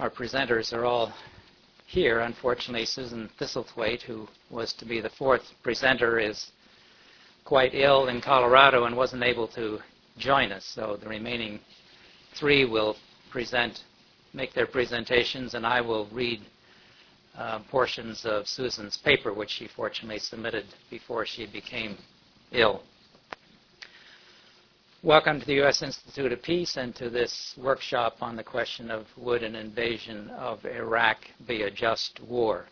our presenters are all here. Unfortunately, Susan Thistlethwaite, who was to be the fourth presenter, is quite ill in Colorado and wasn't able to join us. So the remaining three will make their presentations, and I will read portions of Susan's paper, which she fortunately submitted before she became ill. Welcome to the U.S. Institute of Peace and to this workshop on the question of would an invasion of Iraq be a just war?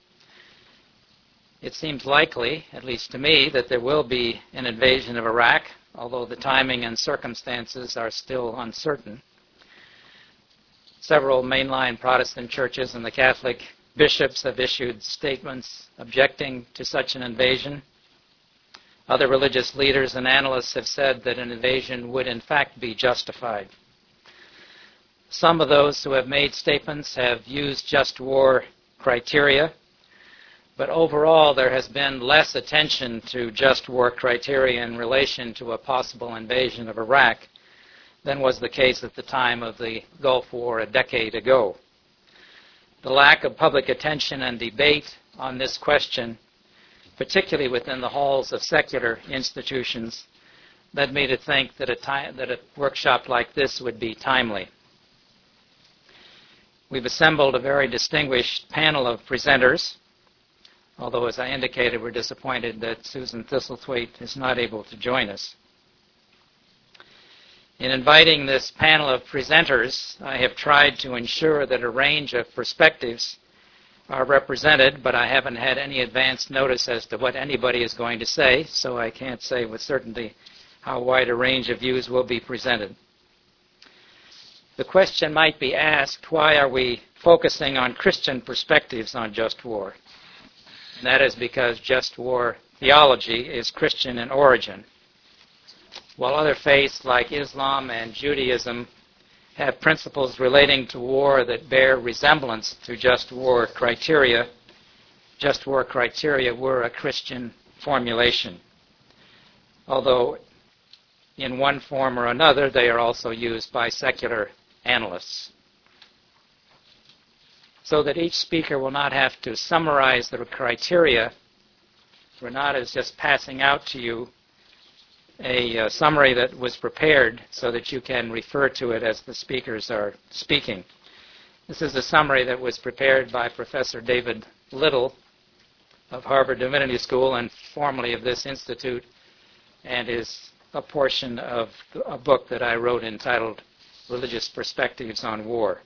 It seems likely, at least to me, that there will be an invasion of Iraq, although the timing and circumstances are still uncertain. Several mainline Protestant churches and the Catholic bishops have issued statements objecting to such an invasion. Other religious leaders and analysts have said that an invasion would in fact be justified. Some of those who have made statements have used just war criteria, but overall there has been less attention to just war criteria in relation to a possible invasion of Iraq than was the case at the time of the Gulf War a decade ago. The lack of public attention and debate on this question, particularly within the halls of secular institutions, led me to think that a workshop like this would be timely. We've assembled a very distinguished panel of presenters, although, as I indicated, we're disappointed that Susan Thistlethwaite is not able to join us. In inviting this panel of presenters, I have tried to ensure that a range of perspectives are represented, but I haven't had any advance notice as to what anybody is going to say, so I can't say with certainty how wide a range of views will be presented. The question might be asked, why are we focusing on Christian perspectives on just war? And that is because just war theology is Christian in origin. While other faiths like Islam and Judaism have principles relating to war that bear resemblance to just war criteria were a Christian formulation. Although in one form or another, they are also used by secular analysts. So that each speaker will not have to summarize the criteria, Renata is just passing out to you a summary that was prepared so that you can refer to it as the speakers are speaking. This is a summary that was prepared by Professor David Little of Harvard Divinity School and formerly of this institute, and is a portion of a book that I wrote entitled Religious Perspectives on War.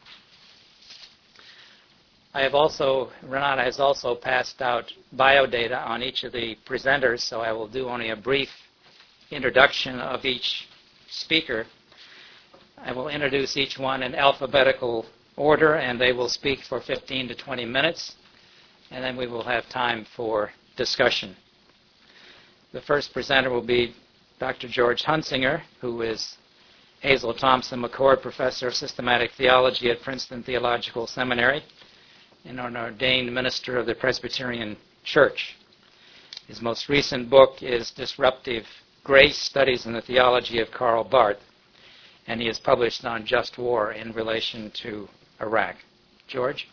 Renata has also passed out biodata on each of the presenters, so I will do only a brief introduction of each speaker. I will introduce each one in alphabetical order, and they will speak for 15 to 20 minutes, and then we will have time for discussion. The first presenter will be Dr. George Hunsinger, who is Hazel Thompson McCord Professor of Systematic Theology at Princeton Theological Seminary and an ordained minister of the Presbyterian Church. His most recent book is Disruptive Grace, Studies in the Theology of Karl Barth, and he is published on just war in relation to Iraq. George?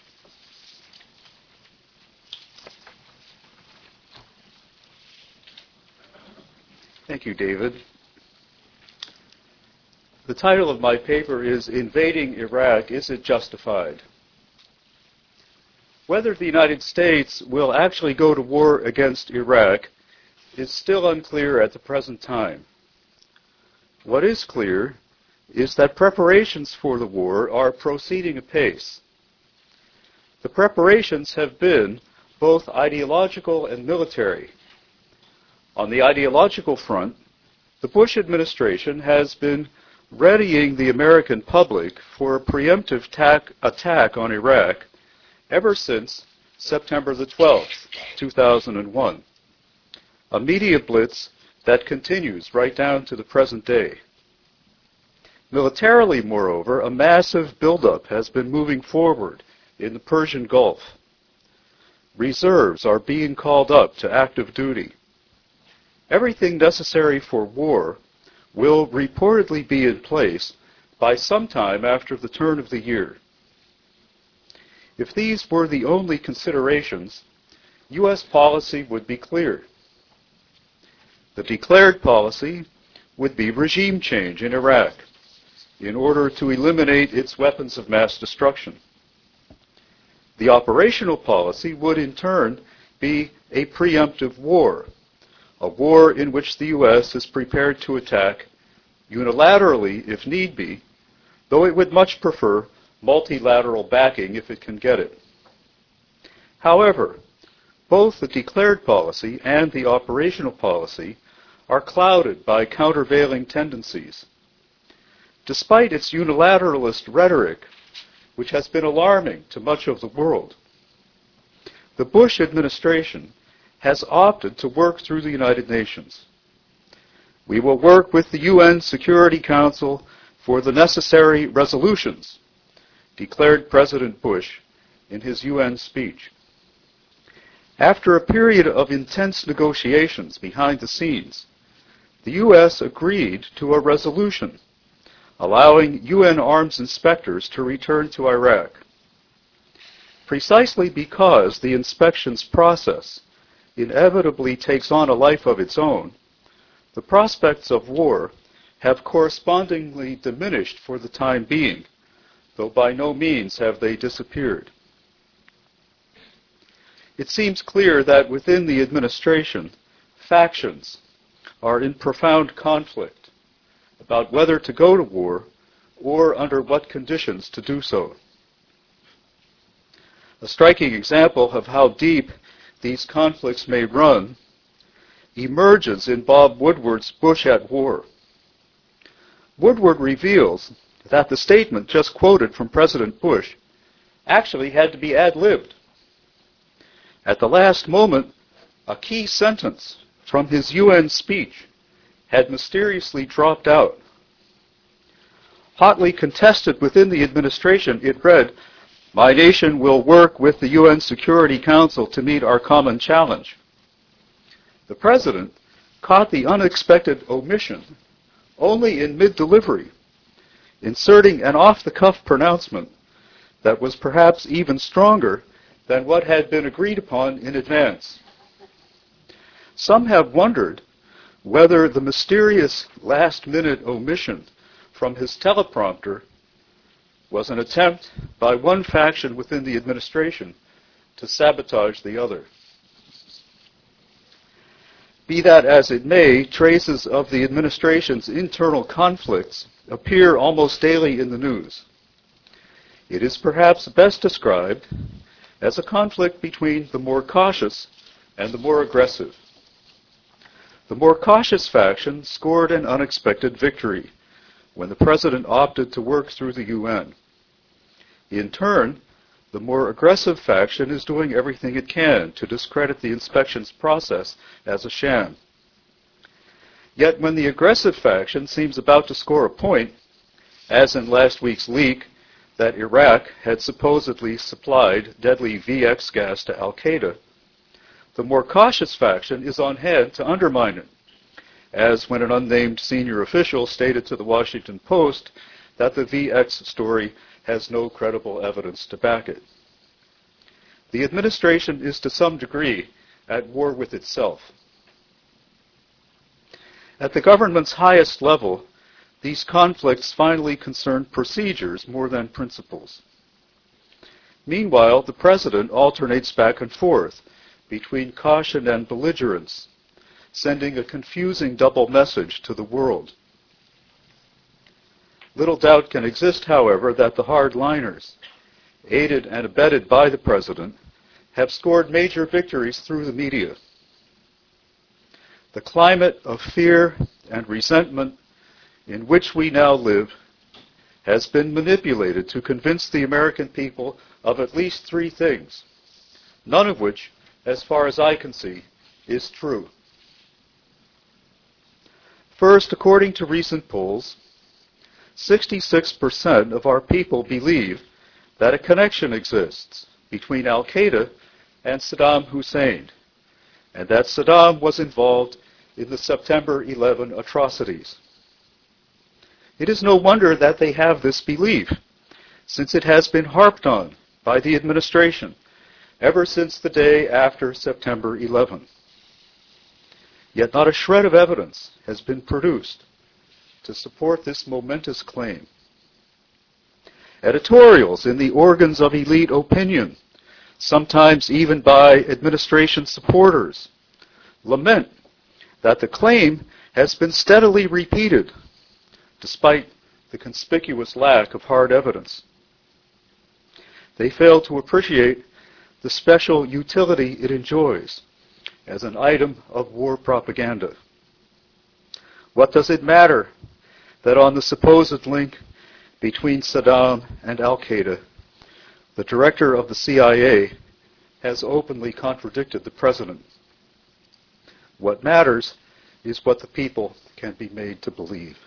Thank you, David. The title of my paper is Invading Iraq, Is It Justified? Whether the United States will actually go to war against Iraq is still unclear at the present time. What is clear is that preparations for the war are proceeding apace. The preparations have been both ideological and military. On the ideological front, the Bush administration has been readying the American public for a preemptive attack on Iraq ever since September the 12th, 2001. A media blitz that continues right down to the present day. Militarily, moreover, a massive buildup has been moving forward in the Persian Gulf. Reserves are being called up to active duty. Everything necessary for war will reportedly be in place by sometime after the turn of the year. If these were the only considerations, U.S. policy would be clear. The declared policy would be regime change in Iraq in order to eliminate its weapons of mass destruction. The operational policy would in turn be a preemptive war, a war in which the U.S. is prepared to attack unilaterally if need be, though it would much prefer multilateral backing if it can get it. However, both the declared policy and the operational policy are clouded by countervailing tendencies. Despite its unilateralist rhetoric, which has been alarming to much of the world, the Bush administration has opted to work through the United Nations. We will work with the UN Security Council for the necessary resolutions, declared President Bush in his UN speech. After a period of intense negotiations behind the scenes, the U.S. agreed to a resolution allowing UN arms inspectors to return to Iraq. Precisely because the inspections process inevitably takes on a life of its own, the prospects of war have correspondingly diminished for the time being, though by no means have they disappeared. It seems clear that within the administration, factions are in profound conflict about whether to go to war or under what conditions to do so. A striking example of how deep these conflicts may run emerges in Bob Woodward's Bush at War. Woodward reveals that the statement just quoted from President Bush actually had to be ad-libbed. At the last moment, a key sentence from his UN speech had mysteriously dropped out. Hotly contested within the administration, it read, "My nation will work with the UN Security Council to meet our common challenge." The President caught the unexpected omission only in mid-delivery, inserting an off-the-cuff pronouncement that was perhaps even stronger than what had been agreed upon in advance. Some have wondered whether the mysterious last-minute omission from his teleprompter was an attempt by one faction within the administration to sabotage the other. Be that as it may, traces of the administration's internal conflicts appear almost daily in the news. It is perhaps best described as a conflict between the more cautious and the more aggressive. The more cautious faction scored an unexpected victory when the President opted to work through the UN. In turn, the more aggressive faction is doing everything it can to discredit the inspections process as a sham. Yet when the aggressive faction seems about to score a point, as in last week's leak that Iraq had supposedly supplied deadly VX gas to Al-Qaeda, the more cautious faction is on hand to undermine it, as when an unnamed senior official stated to the Washington Post that the VX story has no credible evidence to back it. The administration is to some degree at war with itself. At the government's highest level, these conflicts finally concern procedures more than principles. Meanwhile, the President alternates back and forth between caution and belligerence, sending a confusing double message to the world. Little doubt can exist, however, that the hardliners, aided and abetted by the President, have scored major victories through the media. The climate of fear and resentment in which we now live has been manipulated to convince the American people of at least three things, none of which, as far as I can see, is true. First, according to recent polls, 66% of our people believe that a connection exists between Al-Qaeda and Saddam Hussein, and that Saddam was involved in the September 11 atrocities. It is no wonder that they have this belief, since it has been harped on by the administration ever since the day after September 11. Yet not a shred of evidence has been produced to support this momentous claim. Editorials in the organs of elite opinion, sometimes even by administration supporters, lament that the claim has been steadily repeated despite the conspicuous lack of hard evidence. They fail to appreciate the special utility it enjoys as an item of war propaganda. What does it matter that on the supposed link between Saddam and Al-Qaeda, the director of the CIA has openly contradicted the president? What matters is what the people can be made to believe.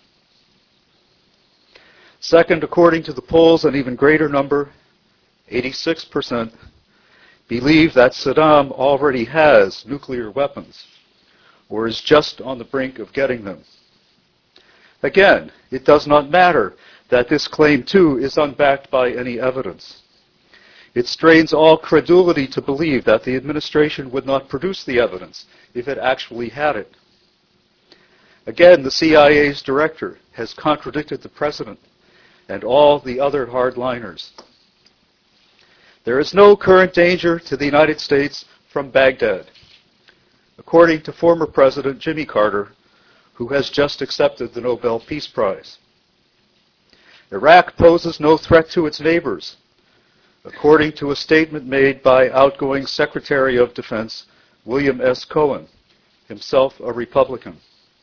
Second, according to the polls, an even greater number, 86%, believe that Saddam already has nuclear weapons or is just on the brink of getting them. Again, it does not matter that this claim, too, is unbacked by any evidence. It strains all credulity to believe that the administration would not produce the evidence if it actually had it. Again, the CIA's director has contradicted the president and all the other hardliners. There is no current danger to the United States from Baghdad, according to former President Jimmy Carter, who has just accepted the Nobel Peace Prize. Iraq poses no threat to its neighbors, according to a statement made by outgoing Secretary of Defense William S. Cohen, himself a Republican.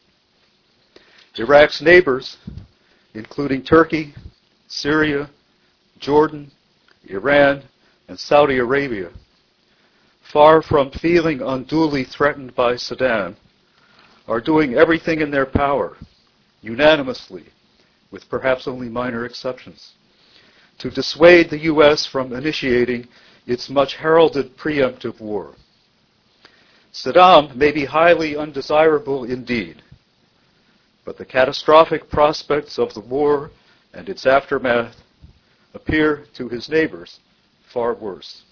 Iraq's neighbors, including Turkey, Syria, Jordan, Iran, and Saudi Arabia, far from feeling unduly threatened by Saddam, are doing everything in their power, unanimously, with perhaps only minor exceptions, to dissuade the U.S. from initiating its much heralded preemptive war. Saddam may be highly undesirable indeed, but the catastrophic prospects of the war and its aftermath appear to his neighbors far worse.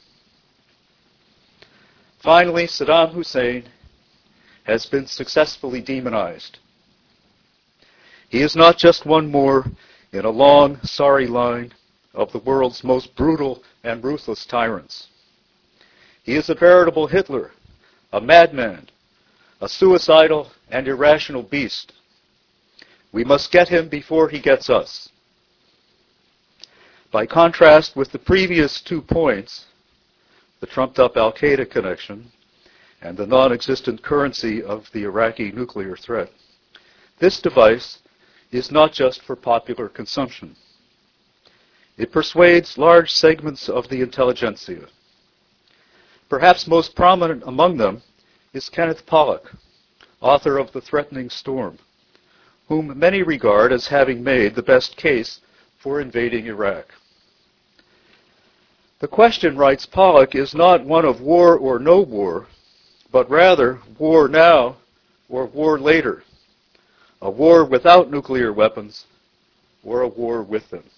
Finally, Saddam Hussein has been successfully demonized. He is not just one more in a long, sorry line of the world's most brutal and ruthless tyrants. He is a veritable Hitler, a madman, a suicidal and irrational beast. We must get him before he gets us. By contrast with the previous 2 points, the trumped-up Al-Qaeda connection and the non-existent currency of the Iraqi nuclear threat, this device is not just for popular consumption. It persuades large segments of the intelligentsia. Perhaps most prominent among them is Kenneth Pollock, author of The Threatening Storm, whom many regard as having made the best case for invading Iraq. The question, writes Pollock, is not one of war or no war, but rather war now or war later, a war without nuclear weapons or a war with them.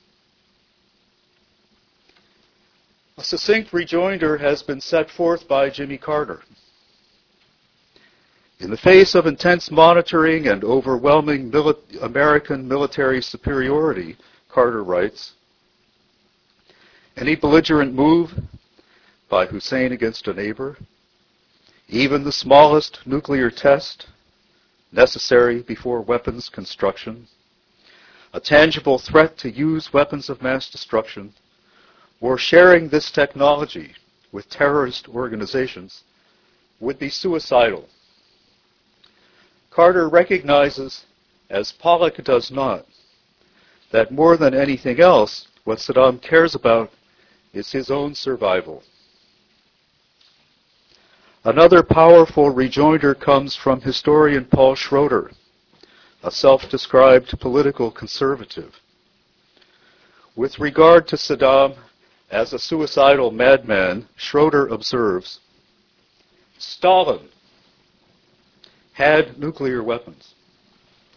A succinct rejoinder has been set forth by Jimmy Carter. In the face of intense monitoring and overwhelming American military superiority, Carter writes, any belligerent move by Hussein against a neighbor, even the smallest nuclear test necessary before weapons construction, a tangible threat to use weapons of mass destruction, or sharing this technology with terrorist organizations would be suicidal. Carter recognizes, as Pollock does not, that more than anything else, what Saddam cares about is his own survival. Another powerful rejoinder comes from historian Paul Schroeder, a self-described political conservative. With regard to Saddam as a suicidal madman, Schroeder observes, Stalin had nuclear weapons,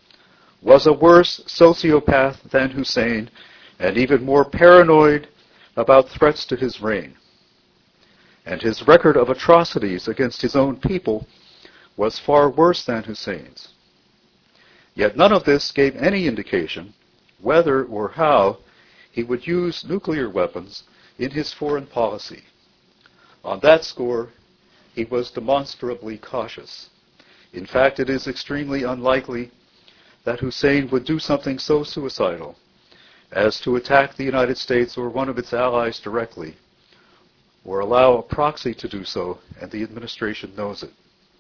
was a worse sociopath than Hussein, and even more paranoid, about threats to his reign, and his record of atrocities against his own people was far worse than Hussein's. Yet none of this gave any indication whether or how he would use nuclear weapons in his foreign policy. On that score, he was demonstrably cautious. In fact, it is extremely unlikely that Hussein would do something so suicidal as to attack the United States or one of its allies directly, or allow a proxy to do so, and the administration knows it.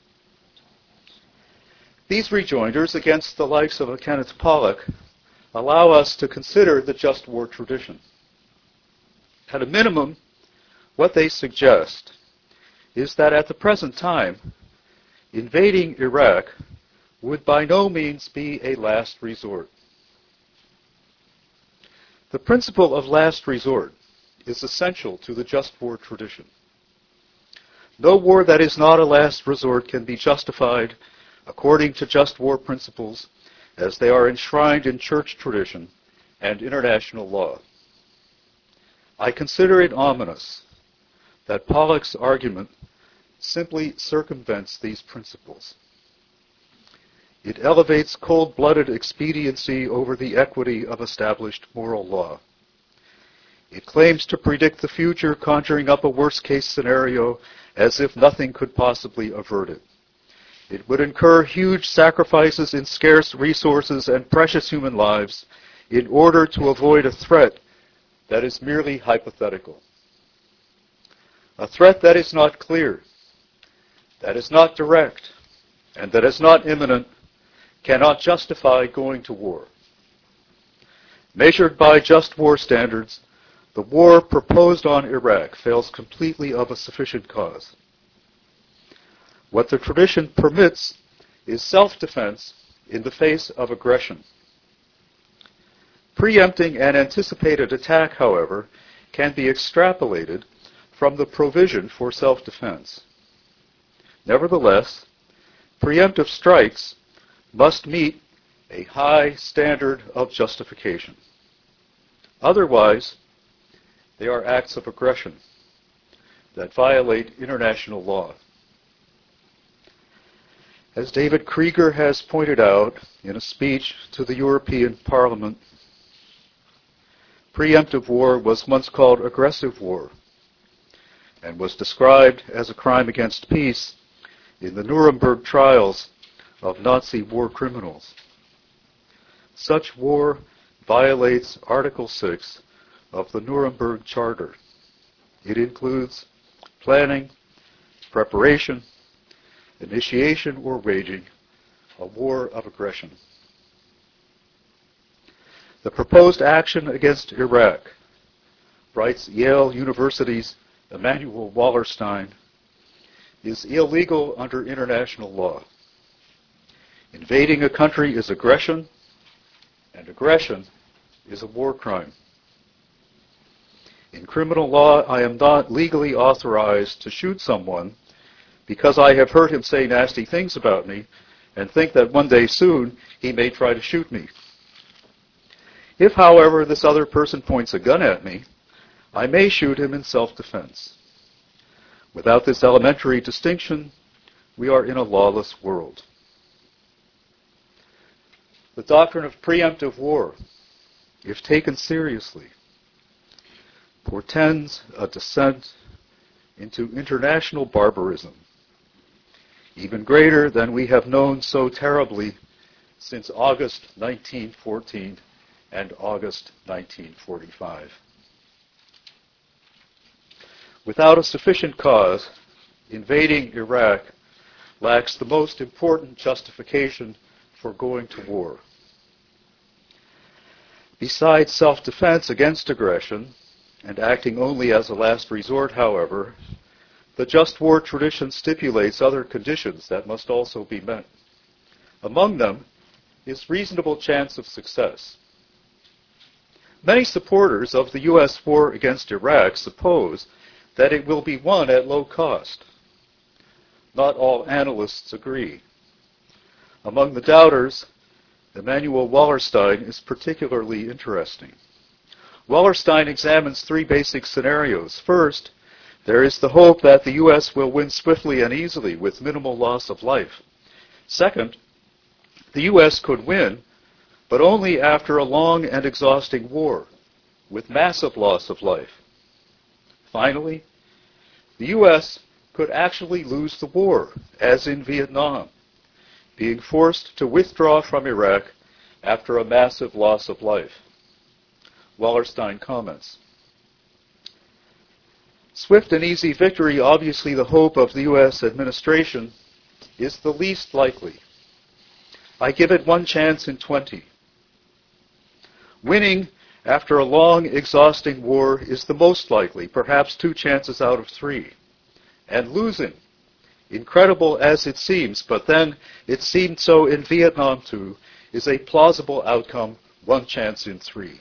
These rejoinders against the likes of a Kenneth Pollock allow us to consider the just war tradition. At a minimum, what they suggest is that at the present time, invading Iraq would by no means be a last resort. The principle of last resort is essential to the just war tradition. No war that is not a last resort can be justified according to just war principles as they are enshrined in church tradition and international law. I consider it ominous that Pollock's argument simply circumvents these principles. It elevates cold-blooded expediency over the equity of established moral law. It claims to predict the future, conjuring up a worst-case scenario as if nothing could possibly avert it. It would incur huge sacrifices in scarce resources and precious human lives in order to avoid a threat that is merely hypothetical. A threat that is not clear, that is not direct, and that is not imminent cannot justify going to war. Measured by just war standards, the war proposed on Iraq fails completely of a sufficient cause. What the tradition permits is self-defense in the face of aggression. Preempting an anticipated attack, however, can be extrapolated from the provision for self-defense. Nevertheless, preemptive strikes must meet a high standard of justification. Otherwise, they are acts of aggression that violate international law. As David Krieger has pointed out in a speech to the European Parliament, preemptive war was once called aggressive war and was described as a crime against peace in the Nuremberg trials of Nazi war criminals. Such war violates Article 6 of the Nuremberg Charter. It includes planning, preparation, initiation or waging a war of aggression. The proposed action against Iraq, writes Yale University's Emanuel Wallerstein, is illegal under international law. Invading a country is aggression, and aggression is a war crime. In criminal law, I am not legally authorized to shoot someone because I have heard him say nasty things about me and think that one day soon he may try to shoot me. If, however, this other person points a gun at me, I may shoot him in self-defense. Without this elementary distinction, we are in a lawless world. The doctrine of preemptive war, if taken seriously, portends a descent into international barbarism, even greater than we have known so terribly since August 1914 and August 1945. Without a sufficient cause, invading Iraq lacks the most important justification for going to war. Besides self-defense against aggression, and acting only as a last resort, however, the just war tradition stipulates other conditions that must also be met. Among them is reasonable chance of success. Many supporters of the U.S. war against Iraq suppose that it will be won at low cost. Not all analysts agree. Among the doubters, Emanuel Wallerstein is particularly interesting. Wallerstein examines three basic scenarios. First, there is the hope that the U.S. will win swiftly and easily with minimal loss of life. Second, the U.S. could win, but only after a long and exhausting war, with massive loss of life. Finally, the U.S. could actually lose the war, as in Vietnam, being forced to withdraw from Iraq after a massive loss of life. Wallerstein comments, swift and easy victory, obviously the hope of the U.S. administration, is the least likely. I give it 1 chance in 20. Winning after a long, exhausting war is the most likely, perhaps 2 chances out of 3. And losing, incredible as it seems, but then it seemed so in Vietnam too, is a plausible outcome, 1 chance in 3.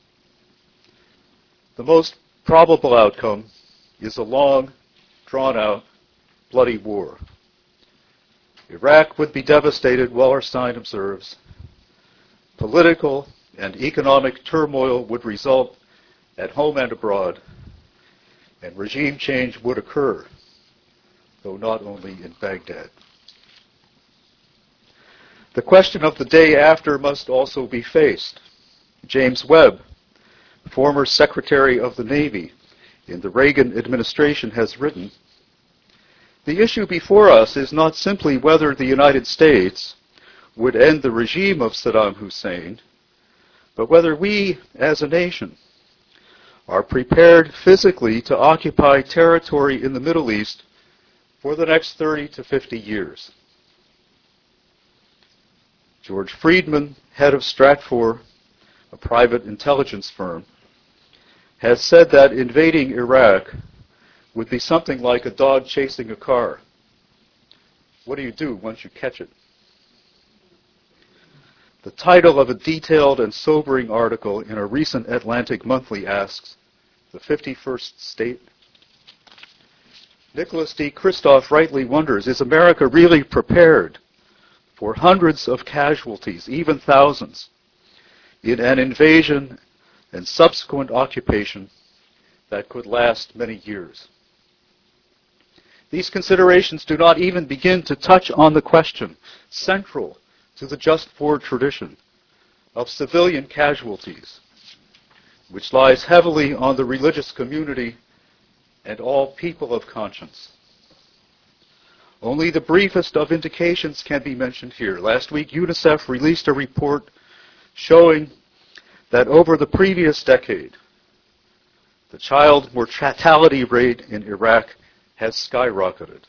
The most probable outcome is a long, drawn-out, bloody war. Iraq would be devastated, Wallerstein observes. Political and economic turmoil would result at home and abroad, and regime change would occur, though not only in Baghdad. The question of the day after must also be faced. James Webb, former Secretary of the Navy in the Reagan administration, has written, the issue before us is not simply whether the United States would end the regime of Saddam Hussein, but whether we, as a nation, are prepared physically to occupy territory in the Middle East for the next 30 to 50 years. George Friedman, head of Stratfor, a private intelligence firm, has said that invading Iraq would be something like a dog chasing a car. What do you do once you catch it? The title of a detailed and sobering article in a recent Atlantic Monthly asks, the 51st state? Nicholas D. Kristof rightly wonders, is America really prepared for hundreds of casualties, even thousands, in an invasion and subsequent occupation that could last many years? These considerations do not even begin to touch on the question, central to the just war tradition, of civilian casualties, which lies heavily on the religious community and all people of conscience. Only the briefest of indications can be mentioned here. Last week, UNICEF released a report showing that over the previous decade, the child mortality rate in Iraq has skyrocketed.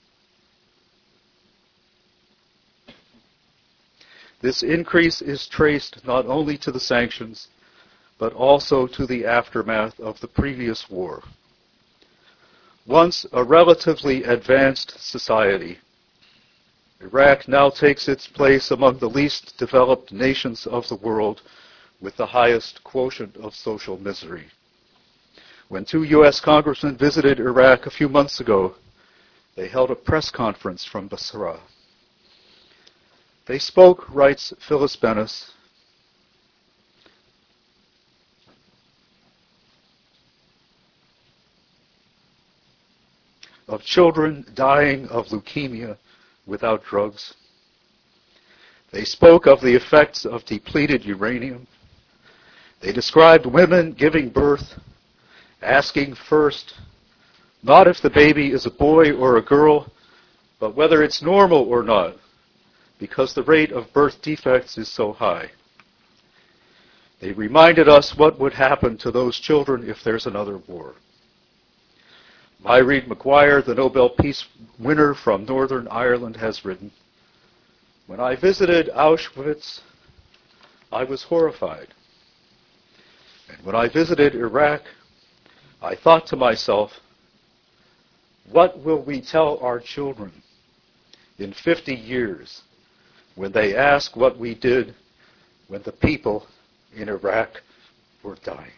This increase is traced not only to the sanctions, but also to the aftermath of the previous war. Once a relatively advanced society, Iraq now takes its place among the least developed nations of the world with the highest quotient of social misery. When 2 U.S. congressmen visited Iraq a few months ago, they held a press conference from Basra. They spoke, writes Phyllis Bennis, of children dying of leukemia without drugs. They spoke of the effects of depleted uranium. They described women giving birth, asking first, not if the baby is a boy or a girl, but whether it's normal or not, because the rate of birth defects is so high. They reminded us what would happen to those children if there's another war. Mairead Maguire, the Nobel Peace winner from Northern Ireland, has written, when I visited Auschwitz, I was horrified. And when I visited Iraq, I thought to myself, what will we tell our children in 50 years when they ask what we did when the people in Iraq were dying?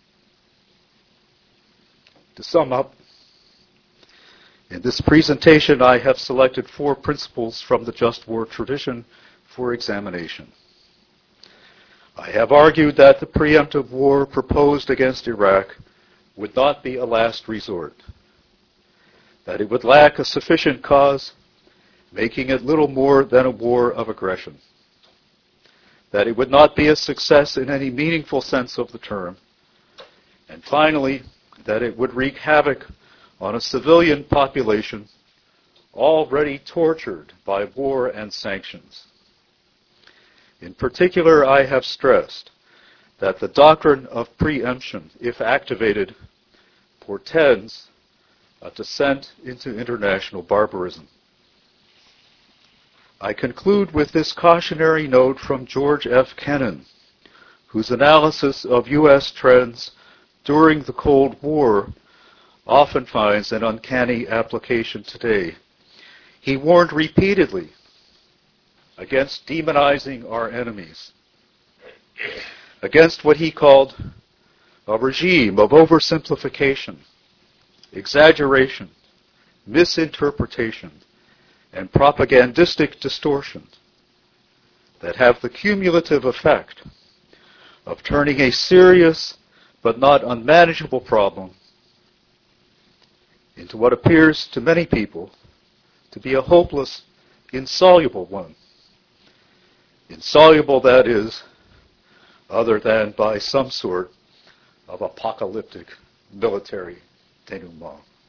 To sum up, in this presentation I have selected 4 principles from the just war tradition for examination. I have argued that the preemptive war proposed against Iraq would not be a last resort, that it would lack a sufficient cause, making it little more than a war of aggression, that it would not be a success in any meaningful sense of the term, and finally, that it would wreak havoc on a civilian population already tortured by war and sanctions. In particular, I have stressed that the doctrine of preemption, if activated, portends a descent into international barbarism. I conclude with this cautionary note from George F. Kennan, whose analysis of U.S. trends during the Cold War often finds an uncanny application today. He warned repeatedly against demonizing our enemies, against what he called a regime of oversimplification, exaggeration, misinterpretation, and propagandistic distortion that have the cumulative effect of turning a serious but not unmanageable problem into what appears to many people to be a hopeless, insoluble one. Insoluble, that is, other than by some sort of apocalyptic military denouement.